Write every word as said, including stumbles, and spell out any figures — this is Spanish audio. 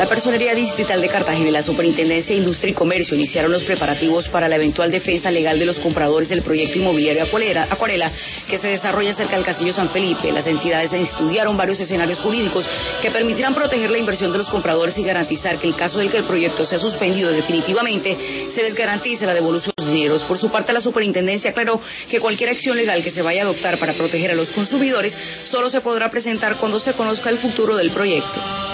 La Personería Distrital de Cartagena y la Superintendencia de Industria y Comercio iniciaron los preparativos para la eventual defensa legal de los compradores del proyecto inmobiliario Acuarela, Acuarela que se desarrolla cerca del Castillo San Felipe. Las entidades estudiaron varios escenarios jurídicos que permitirán proteger la inversión de los compradores y garantizar que en caso de que el proyecto sea suspendido definitivamente, se les garantice la devolución de los dineros. Por su parte, la Superintendencia aclaró que cualquier acción legal que se vaya a adoptar para proteger a los consumidores solo se podrá presentar cuando se conozca el futuro del proyecto.